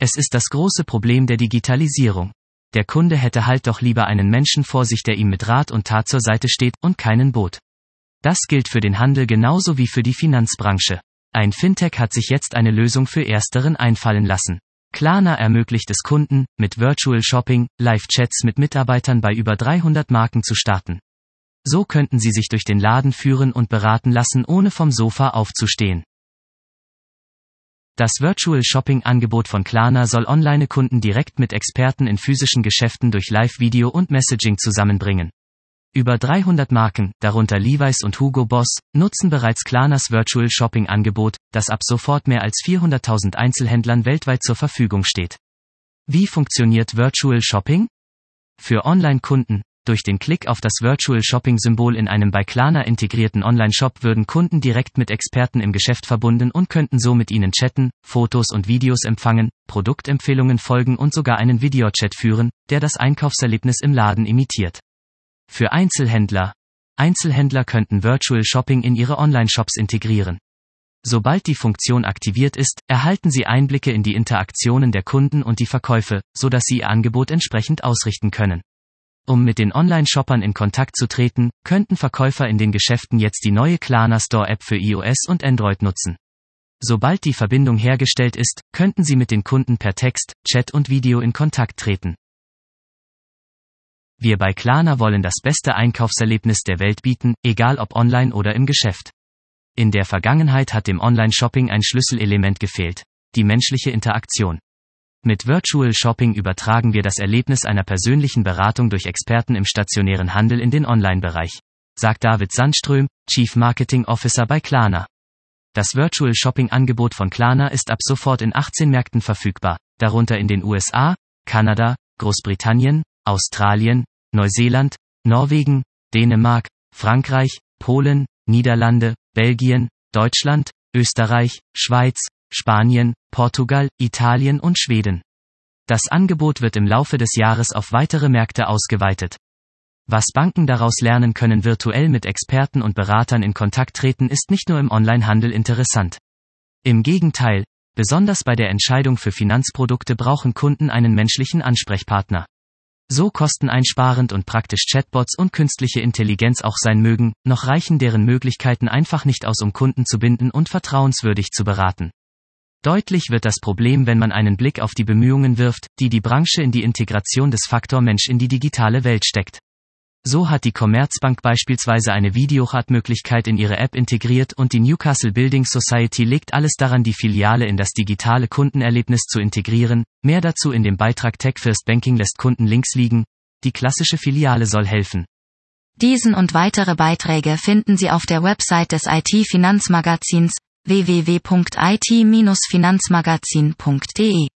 Es ist das große Problem der Digitalisierung. Der Kunde hätte halt doch lieber einen Menschen vor sich, der ihm mit Rat und Tat zur Seite steht, und keinen Bot. Das gilt für den Handel genauso wie für die Finanzbranche. Ein Fintech hat sich jetzt eine Lösung für Ersteren einfallen lassen. Klarna ermöglicht es Kunden, mit Virtual Shopping, Live-Chats mit Mitarbeitern bei über 300 Marken zu starten. So könnten sie sich durch den Laden führen und beraten lassen, ohne vom Sofa aufzustehen. Das Virtual Shopping-Angebot von Klarna soll Online-Kunden direkt mit Experten in physischen Geschäften durch Live-Video und Messaging zusammenbringen. Über 300 Marken, darunter Levi's und Hugo Boss, nutzen bereits Klarnas Virtual Shopping-Angebot, das ab sofort mehr als 400.000 Einzelhändlern weltweit zur Verfügung steht. Wie funktioniert Virtual Shopping? Für Online-Kunden: Durch den Klick auf das Virtual Shopping-Symbol in einem bei Klarna integrierten Online-Shop würden Kunden direkt mit Experten im Geschäft verbunden und könnten so mit ihnen chatten, Fotos und Videos empfangen, Produktempfehlungen folgen und sogar einen Videochat führen, der das Einkaufserlebnis im Laden imitiert. Für Einzelhändler: Einzelhändler könnten Virtual Shopping in ihre Online-Shops integrieren. Sobald die Funktion aktiviert ist, erhalten sie Einblicke in die Interaktionen der Kunden und die Verkäufe, sodass sie ihr Angebot entsprechend ausrichten können. Um mit den Online-Shoppern in Kontakt zu treten, könnten Verkäufer in den Geschäften jetzt die neue Klarna Store-App für iOS und Android nutzen. Sobald die Verbindung hergestellt ist, könnten sie mit den Kunden per Text, Chat und Video in Kontakt treten. Wir bei Klarna wollen das beste Einkaufserlebnis der Welt bieten, egal ob online oder im Geschäft. In der Vergangenheit hat dem Online-Shopping ein Schlüsselelement gefehlt: die menschliche Interaktion. Mit Virtual Shopping übertragen wir das Erlebnis einer persönlichen Beratung durch Experten im stationären Handel in den Online-Bereich, sagt David Sandström, Chief Marketing Officer bei Klarna. Das Virtual Shopping-Angebot von Klarna ist ab sofort in 18 Märkten verfügbar, darunter in den USA, Kanada, Großbritannien, Australien, Neuseeland, Norwegen, Dänemark, Frankreich, Polen, Niederlande, Belgien, Deutschland, Österreich, Schweiz, Spanien, Portugal, Italien und Schweden. Das Angebot wird im Laufe des Jahres auf weitere Märkte ausgeweitet. Was Banken daraus lernen können: virtuell mit Experten und Beratern in Kontakt treten, ist nicht nur im Onlinehandel interessant. Im Gegenteil, besonders bei der Entscheidung für Finanzprodukte brauchen Kunden einen menschlichen Ansprechpartner. So kosteneinsparend und praktisch Chatbots und künstliche Intelligenz auch sein mögen, noch reichen deren Möglichkeiten einfach nicht aus, um Kunden zu binden und vertrauenswürdig zu beraten. Deutlich wird das Problem, wenn man einen Blick auf die Bemühungen wirft, die die Branche in die Integration des Faktor Mensch in die digitale Welt steckt. So hat die Commerzbank beispielsweise eine Videochat-Möglichkeit in ihre App integriert und die Newcastle Building Society legt alles daran, die Filiale in das digitale Kundenerlebnis zu integrieren. Mehr dazu in dem Beitrag Tech First Banking lässt Kunden links liegen. Die klassische Filiale soll helfen. Diesen und weitere Beiträge finden Sie auf der Website des IT-Finanzmagazins www.it-finanzmagazin.de.